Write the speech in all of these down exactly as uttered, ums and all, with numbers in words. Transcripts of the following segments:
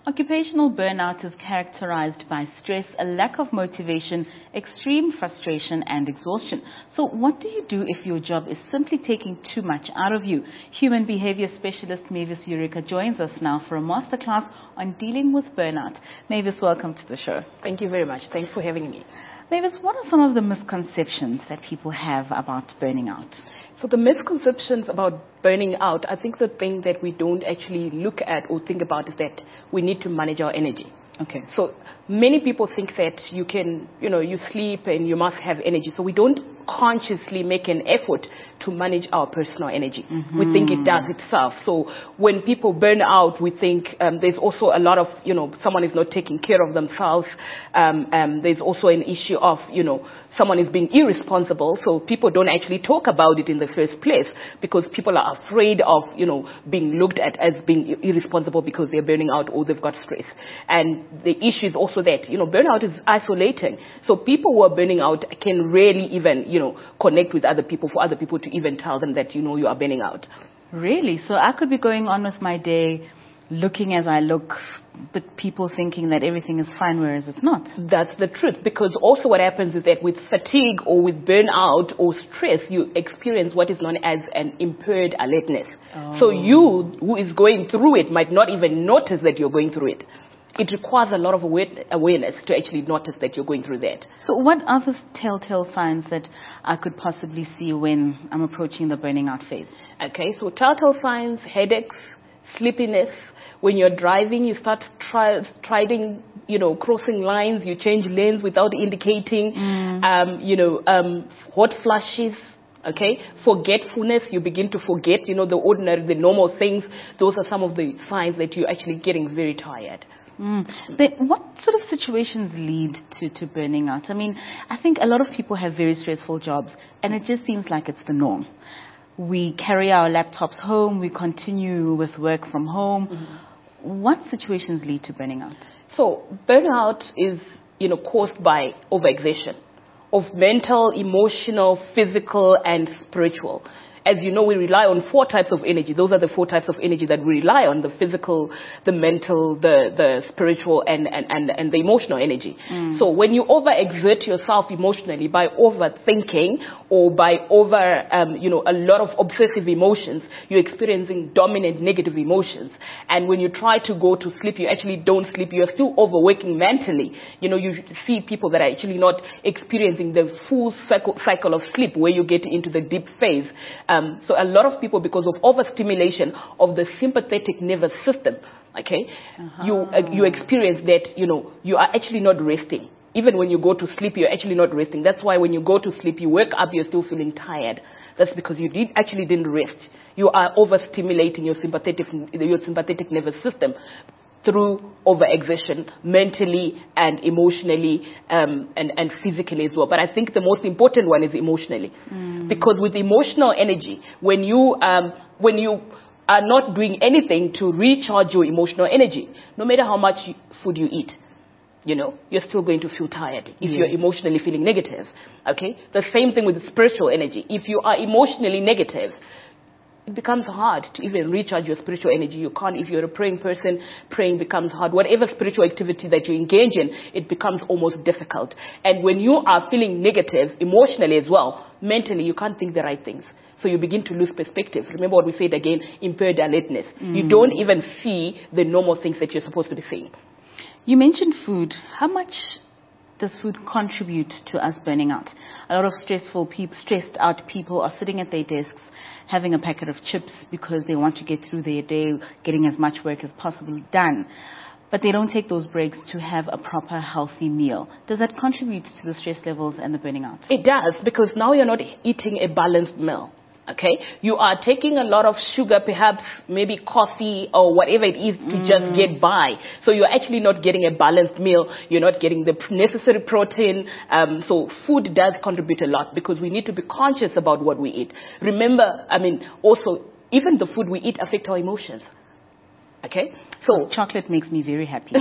Occupational burnout is characterized by stress, a lack of motivation, extreme frustration and exhaustion. So what do you do if your job is simply taking too much out of you? Human behavior specialist Mavis Eureka joins us now for a masterclass on dealing with burnout. Mavis, welcome to the show. Thank you very much. Thanks for having me. Mavis, what are some of the misconceptions that people have about burning out? So the misconceptions about burning out, I think the thing that we don't actually look at or think about is that we need to manage our energy. Okay. So many people think that you can, you know, you sleep and you must have energy. So we don't consciously make an effort to manage our personal energy. Mm-hmm. We think it does itself. So when people burn out, we think um, there's also a lot of, you know, someone is not taking care of themselves. Um, um, there's also an issue of, you know, someone is being irresponsible. So people don't actually talk about it in the first place because people are afraid of, you know, being looked at as being irresponsible because they're burning out or they've got stress. And the issue is also that, you know, burnout is isolating. So people who are burning out can rarely even, you know, connect with other people for other people to even tell them that, you know, you are burning out. Really? So I could be going on with my day looking as I look, but people thinking that everything is fine, whereas it's not. That's the truth, because also what happens is that with fatigue or with burnout or stress, you experience what is known as an impaired alertness. Oh. So you, who is going through it, might not even notice that you're going through it. It requires a lot of awareness to actually notice that you're going through that. So what are the telltale signs that I could possibly see when I'm approaching the burning out phase? Okay, so telltale signs, headaches, sleepiness. When you're driving, you start tri- trying, you know, crossing lines, you change lanes without indicating, mm. um, you know, um, hot flashes. Okay, forgetfulness, you begin to forget, you know, the ordinary, the normal things. Those are some of the signs that you're actually getting very tired. Mm. But what sort of situations lead to, to burning out? I mean, I think a lot of people have very stressful jobs, and it just seems like it's the norm. We carry our laptops home, we continue with work from home. Mm-hmm. What situations lead to burning out? So burnout is, you know, caused by overexertion of mental, emotional, physical, and spiritual. As you know, we rely on four types of energy. Those are the four types of energy that we rely on: the physical, the mental, the, the spiritual, and, and, and, and the emotional energy. Mm. So when you overexert yourself emotionally by overthinking or by over, um, you know, a lot of obsessive emotions, you're experiencing dominant negative emotions. And when you try to go to sleep, you actually don't sleep. You're still overworking mentally. You know, you see people that are actually not experiencing the full cycle, cycle of sleep where you get into the deep phase. Um, so a lot of people, because of overstimulation of the sympathetic nervous system, okay, uh-huh. you uh, you experience that, you know, you are actually not resting. Even when you go to sleep, you're actually not resting. That's why when you go to sleep, you wake up, you're still feeling tired. That's because you did, actually didn't rest. You are overstimulating your sympathetic your sympathetic nervous system through overexertion, mentally and emotionally, um, and, and physically as well. But I think the most important one is emotionally. Mm. Because with emotional energy, when you, um, when you are not doing anything to recharge your emotional energy, no matter how much food you eat, you know, you're still going to feel tired if yes. you're emotionally feeling negative. Okay? The same thing with spiritual energy. If you are emotionally negative, it becomes hard to even recharge your spiritual energy. You can't, if you're a praying person, praying becomes hard. Whatever spiritual activity that you engage in, it becomes almost difficult. And when you are feeling negative emotionally as well, mentally, you can't think the right things. So you begin to lose perspective. Remember what we said again, impaired alertness. Mm. You don't even see the normal things that you're supposed to be seeing. You mentioned food. How much does food contribute to us burning out? A lot of stressful people, stressed out people are sitting at their desks having a packet of chips because they want to get through their day, getting as much work as possible done. But they don't take those breaks to have a proper healthy meal. Does that contribute to the stress levels and the burning out? It does, because now you're not eating a balanced meal. Okay, you are taking a lot of sugar, perhaps maybe coffee or whatever it is to mm. just get by. So you're actually not getting a balanced meal. You're not getting the necessary protein. Um, so food does contribute a lot, because we need to be conscious about what we eat. Remember, I mean, also, even the food we eat affects our emotions. Okay, so chocolate makes me very happy.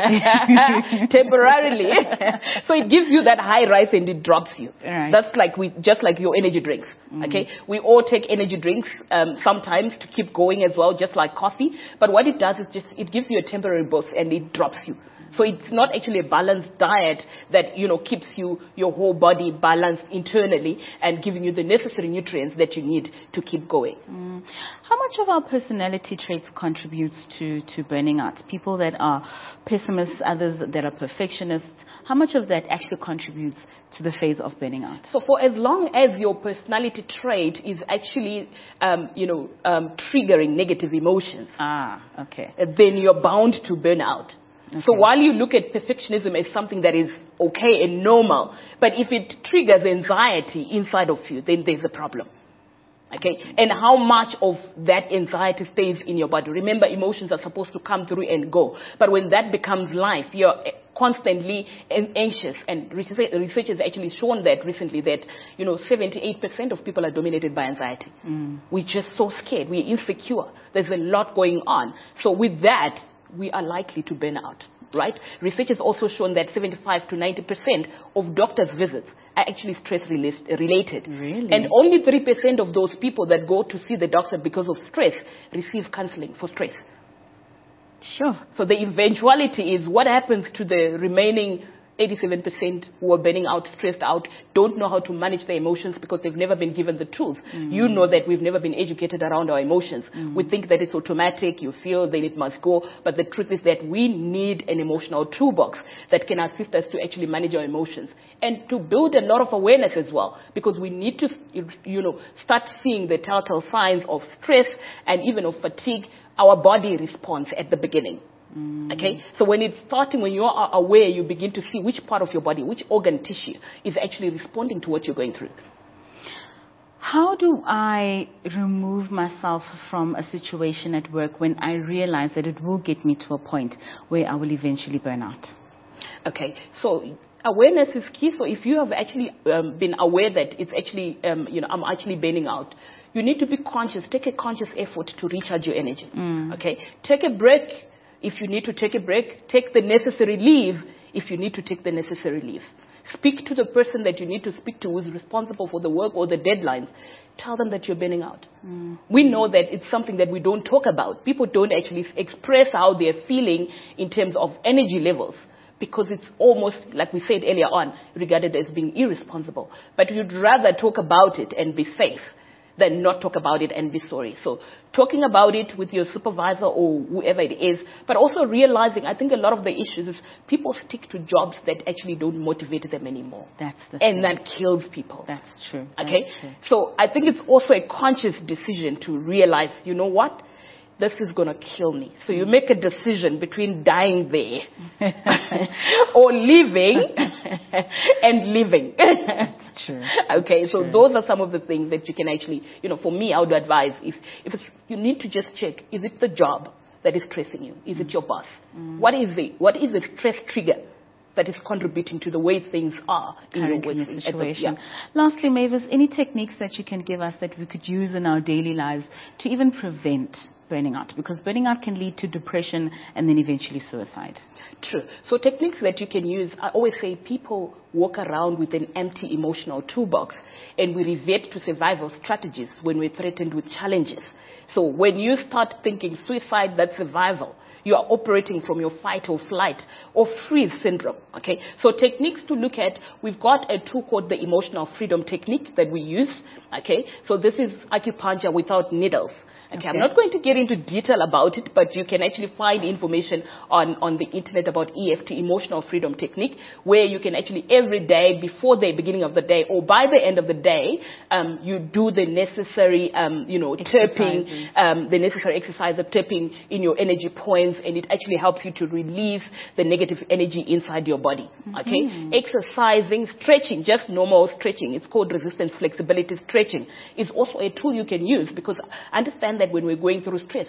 Temporarily. So it gives you that high rise and it drops you. Right. That's like we, just like your energy drinks. Mm. Okay, we all take energy drinks um, sometimes to keep going as well, just like coffee. But what it does is just it gives you a temporary boost and it drops you. So it's not actually a balanced diet that, you know, keeps you, your whole body balanced internally and giving you the necessary nutrients that you need to keep going. Mm. How much of our personality traits contributes to, to burning out? People that are pessimists, others that are perfectionists, how much of that actually contributes to the phase of burning out? So for as long as your personality trait is actually, um, you know, um, triggering negative emotions, ah, okay, then you're bound to burn out. Okay. So while you look at perfectionism as something that is okay and normal, but if it triggers anxiety inside of you, then there's a problem. Okay? And how much of that anxiety stays in your body? Remember, emotions are supposed to come through and go. But when that becomes life, you're constantly anxious. And research has actually shown that recently that, you know, seventy-eight percent of people are dominated by anxiety. Mm. We're just so scared. We're insecure. There's a lot going on. So with that, we are likely to burn out, right? Research has also shown that seventy-five to ninety percent of doctors' visits are actually stress-related. Really? And only three percent of those people that go to see the doctor because of stress receive counseling for stress. Sure. So the eventuality is what happens to the remaining eighty-seven percent who are burning out, stressed out, don't know how to manage their emotions because they've never been given the tools. Mm. You know that we've never been educated around our emotions. Mm. We think that it's automatic, you feel, then it must go. But the truth is that we need an emotional toolbox that can assist us to actually manage our emotions and to build a lot of awareness as well, because we need to, you know, start seeing the telltale signs of stress and even of fatigue. Our body responds at the beginning. Mm. Okay, so when it's starting, when you are aware, you begin to see which part of your body, which organ tissue is actually responding to what you're going through. How do I remove myself from a situation at work when I realize that it will get me to a point where I will eventually burn out? Okay, so awareness is key. So if you have actually um, been aware that it's actually, um, you know, I'm actually burning out, you need to be conscious. Take a conscious effort to recharge your energy. Mm. Okay, take a break. If you need to take a break, take the necessary leave if you need to take the necessary leave. Speak to the person that you need to speak to who is responsible for the work or the deadlines. Tell them that you're burning out. Mm. We know that it's something that we don't talk about. People don't actually express how they're feeling in terms of energy levels, because it's almost, like we said earlier on, regarded as being irresponsible. But you'd rather talk about it and be safe than not talk about it and be sorry. So talking about it with your supervisor or whoever it is, but also realizing, I think a lot of the issues is people stick to jobs that actually don't motivate them anymore. That's the and thing. That kills people. That's true. Okay? That's true. So I think it's also a conscious decision to realize, you know what? This is going to kill me. So you make a decision between dying there or living and living. That's true. Okay, That's so true. those are some of the things that you can actually, you know, for me, I would advise, if, if it's, you need to just check, is it the job that is stressing you? Is mm. it your boss? Mm. What is the, what is the stress trigger that is contributing to the way things are in Currently your work situation? The, yeah. Lastly, Mavis, any techniques that you can give us that we could use in our daily lives to even prevent burning out? Because burning out can lead to depression and then eventually suicide. True. So techniques that you can use, I always say people walk around with an empty emotional toolbox, and we revert to survival strategies when we're threatened with challenges. So when you start thinking suicide, that's survival. You are operating from your fight or flight or freeze syndrome. Okay. So techniques to look at, we've got a tool called the emotional freedom technique that we use. Okay. So this is acupuncture without needles. Okay, okay, I'm not going to get into detail about it, but you can actually find information on, on the internet about E F T, Emotional Freedom Technique, where you can actually every day, before the beginning of the day or by the end of the day, um, you do the necessary, um, you know, tapping, um, the necessary exercise of tapping in your energy points, and it actually helps you to release the negative energy inside your body. Mm-hmm. Okay, exercising, stretching, just normal stretching. It's called resistance flexibility stretching. Is also a tool you can use, because understand that when we're going through stress,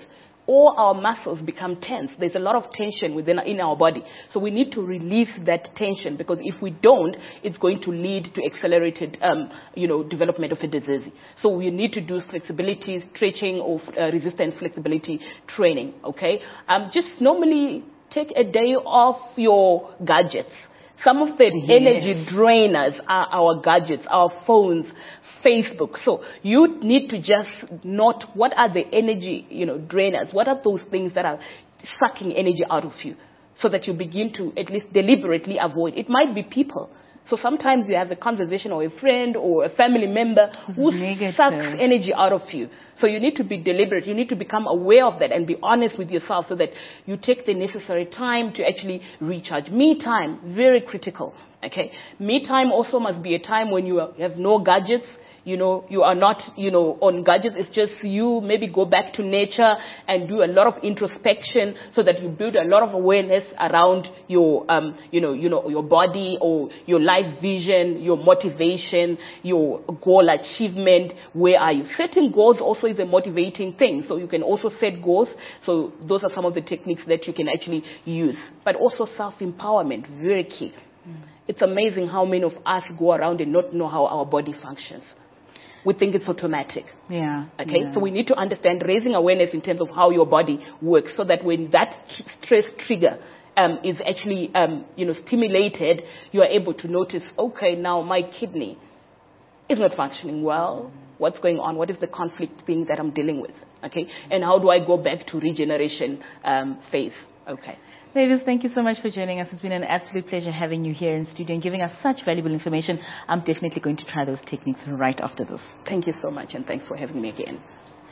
all our muscles become tense. There's a lot of tension within in our body. So we need to release that tension, because if we don't, it's going to lead to accelerated, um, you know, development of a disease. So we need to do flexibility, stretching, or uh, resistance flexibility training, okay? Um, just normally take a day off your gadgets. Some of the yes. energy drainers are our gadgets, our phones, Facebook. So you need to just note what are the energy, you know, drainers. What are those things that are sucking energy out of you, so that you begin to at least deliberately avoid. It might be people. So sometimes you have a conversation or a friend or a family member who Negative. sucks energy out of you. So you need to be deliberate. You need to become aware of that and be honest with yourself, so that you take the necessary time to actually recharge. Me time, very critical. Okay. Me time also must be a time when you have no gadgets. You know, you are not, you know, on gadgets. It's just you maybe go back to nature and do a lot of introspection, so that you build a lot of awareness around your, um, you know, you know, your body, or your life vision, your motivation, your goal achievement. Where are you? Setting goals also is a motivating thing. So you can also set goals. So those are some of the techniques that you can actually use. But also self-empowerment, very key. Mm. It's amazing how many of us go around and not know how our body functions. We think it's automatic. Yeah. Okay. Yeah. So we need to understand, raising awareness in terms of how your body works, so that when that stress trigger um, is actually, um, you know, stimulated, you are able to notice, okay, now my kidney is not functioning well. What's going on? What is the conflict thing that I'm dealing with? Okay. And how do I go back to regeneration um, phase? Okay. Ladies, thank you so much for joining us. It's been an absolute pleasure having you here in studio and giving us such valuable information. I'm definitely going to try those techniques right after this. Thank you so much, and thanks for having me again.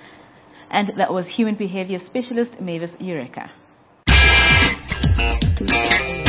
And that was human behavior specialist Mavis Eureka.